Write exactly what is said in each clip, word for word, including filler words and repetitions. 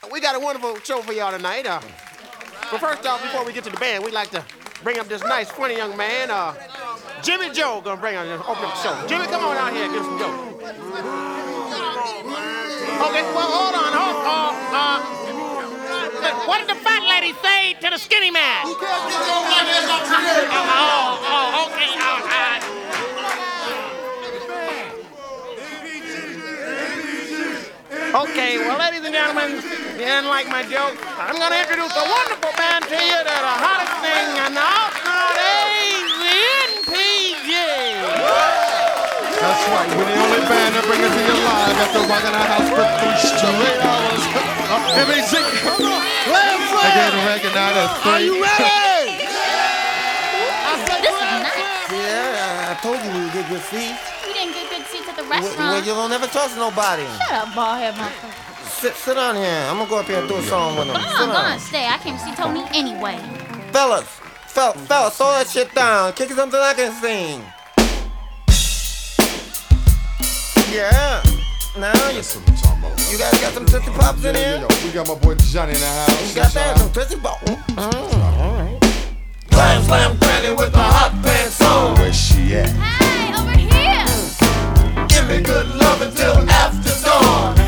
we got a wonderful show for y'all tonight. Uh, but first off, before we get to the band, we'd like to bring up this nice, funny young man. Uh, Jimmy Joe gonna bring on open up the show. Jimmy, come on out here and give us some jokes. Okay, well, hold on, hold on. Uh, what did the fat lady say to the skinny man? Oh, oh, oh, okay, all right. Okay, well, ladies and gentlemen, you didn't like my joke. I'm going to introduce a wonderful band to you. They're the hottest thing in the house nowadays, the N P G. That's right, we're the only band that bring it to you live after rocking our house for three straight hours. M A C, come on, let's play. Again, recognize us. Are you ready? This is nice. Yeah, I told you we would get good seats. We didn't get good seats at the Well, restaurant. well, you don't ever trust nobody. Shut up, ballhead motherfucker. Sit, sit down here. I'm gonna go up here and do a song with them. I'm Sit not down. gonna stay. I came to see Tony anyway. Fellas, fel, fellas, throw that shit down. Kick it something I can sing. Yeah. Now you, That's what I'm talking about. you guys got some Tootsie Pops in Yeah, here? you know, we got my boy Johnny in the house. You got that? Some Tootsie Pops? Mm, all right. Slam, slam, granny with my hot pants on. Where's she at? Hey, over here. Give me good love until after dawn.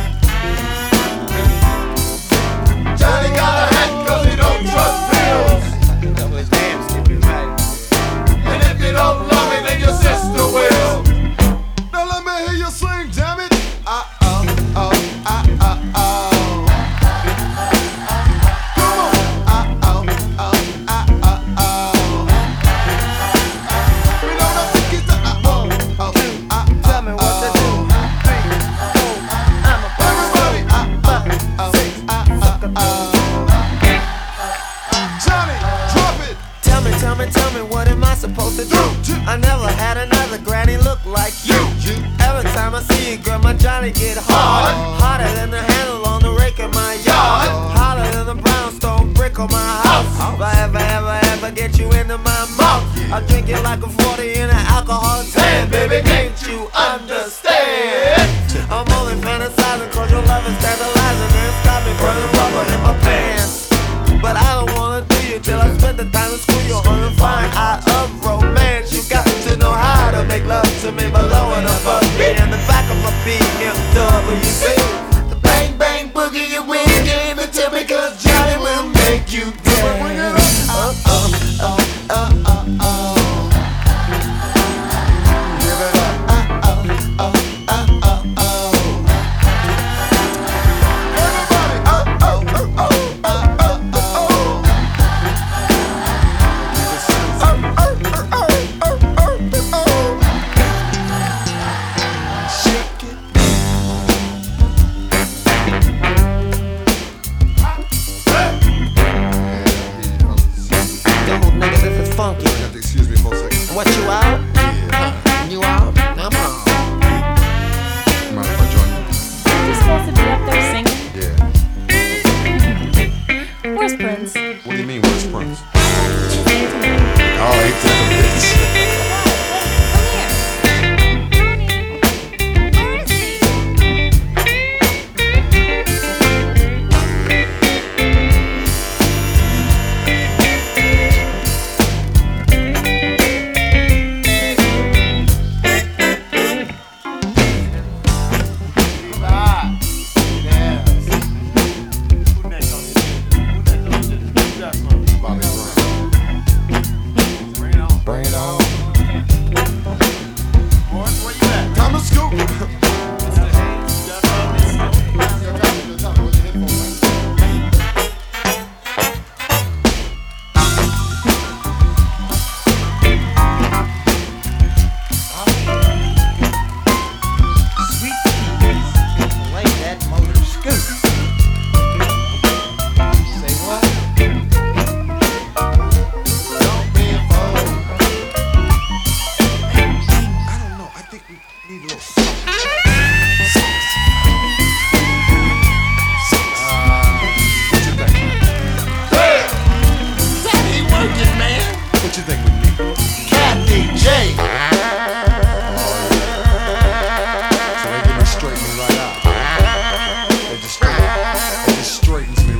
Johnny got a hat cause he don't trust pills. And if you don't love me, then your sister will. Now let me hear you sing, damn it. Uh oh, oh, uh oh, oh. Come on. Uh oh, oh, uh oh, oh. We don't have to get the uh oh, oh, uh oh. Tell me what to do. Three, four, I'm a Everybody, uh oh, oh, uh oh, oh. Johnny, drop it. Tell me, tell me, tell me, what am I supposed to do? I never had another granny look like you. Every time I see you, girl, my Johnny get hard. Hotter than the handle on the rake in my yard. Hotter than the brownstone brick on my house. If I ever, ever, ever get you into my mouth, I'll drink it like a forty in an alcohol tan. Baby, can't you understand? I'm only fantasizing cause your love is tantalizing and stop me burning rubber in my pants. But I don't wanna do you till I spend the time in school. You're on the fine art of romance. You got to know how to make love to me below and above me. And the back of my B M W C. The bang bang boogie you win. Give it to me cause Johnny will make you dance. Uh oh, oh, oh, oh, oh. Give it up. Uh oh, oh, oh, oh, oh. Everybody, Oh, oh, oh, oh.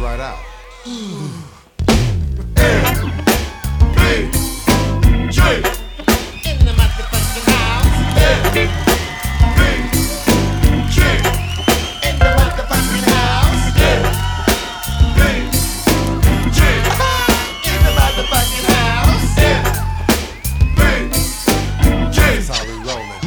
right out. In the motherfucking house. In the motherfucking house. In the motherfucking house. That's how we rollin'.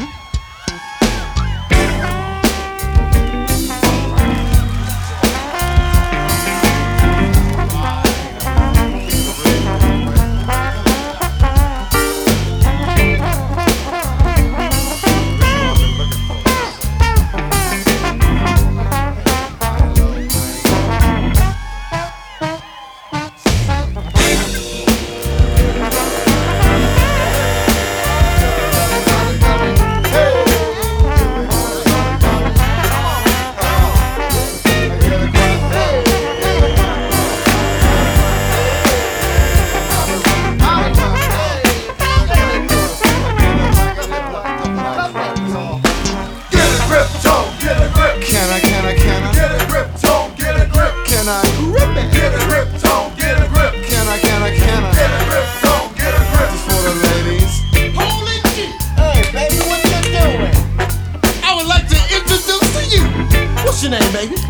What's your name, baby?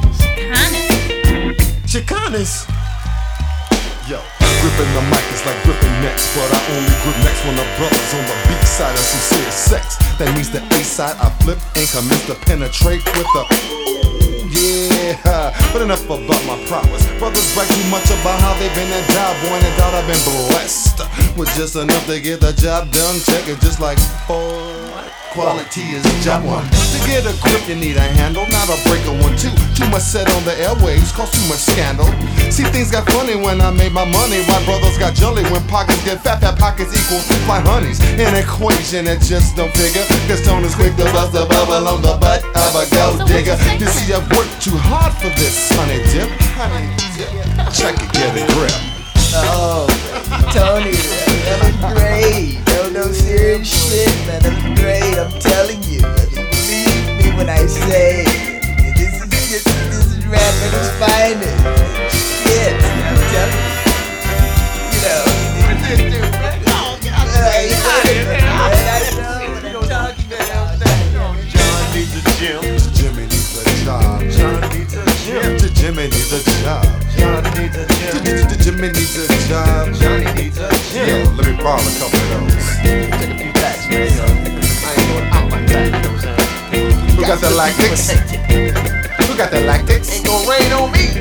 Chicanis. Yo, gripping the mic is like gripping necks, but I only grip necks when the brother's on the B side of some serious sex. That means the A side I flip and commence to penetrate with the ooh, yeah. But enough about my prowess. Brothers brag too much about how they've been a job, boy, and doubt I've been blessed with just enough to get the job done. Check it just like boy. Quality is job one. To get a grip, you need a handle, not a breaker one, too. Too much said on the airwaves, cause too much scandal. See, things got funny when I made my money. White brothers got jolly when pockets get fat. Fat pockets equal fly honeys. An equation that just don't figure. Cause Tone is quick to bust a bubble on the butt of a gold digger. You see, I've worked too hard for this, honey dip. Honey dip. Check it, get a grip. Oh, Tony, that was great. No, no serious shit, man. That was great. I'm telling you. Believe me when I say this is this, this is rap at its finest. Shit, I'm telling you. You know, this is oh, God, I know what I'm talking about. John needs a gym. Jimmy needs a job. John needs a gym. Jimmy needs a job. John needs a gym. Jimmy needs a job. Johnny needs a Yo, gym. let me borrow a couple of those. Take a few backs, man. You know, I ain't going out like that. You know what I'm saying? Who got the lactics? Who got the lactics? Ain't gonna rain on me.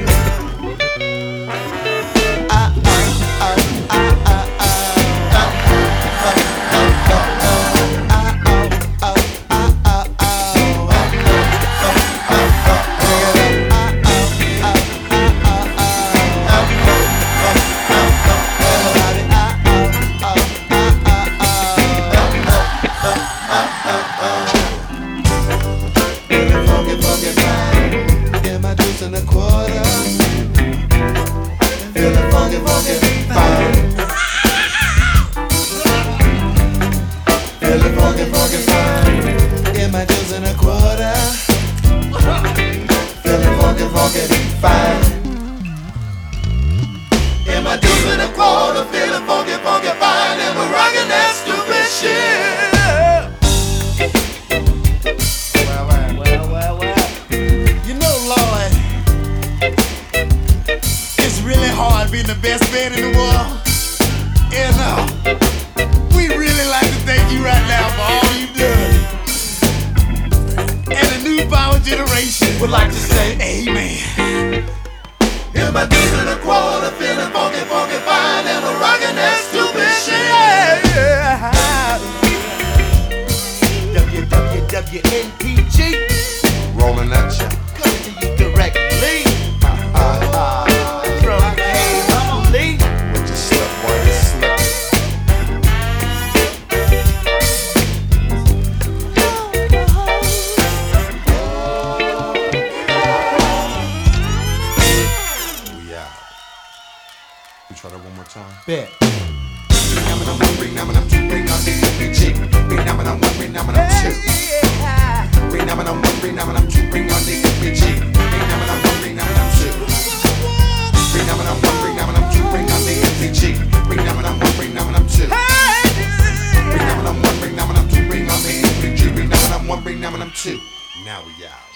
Would like to say amen. Hear my dudes in a quarter, feeling funky, funky, fine, and we're rocking that stupid shit. W W W N P G, Rolling that shit. coming to you directly from K-Lee. What you slip, boy, you slip. Try that one more time. Bet. Bring number one, bring number two, bring on the M G. Bring number one, bring number two. Bring number one, bring number two, bring on the M G. Bring number one, bring number two. now and I'm two. Now we out.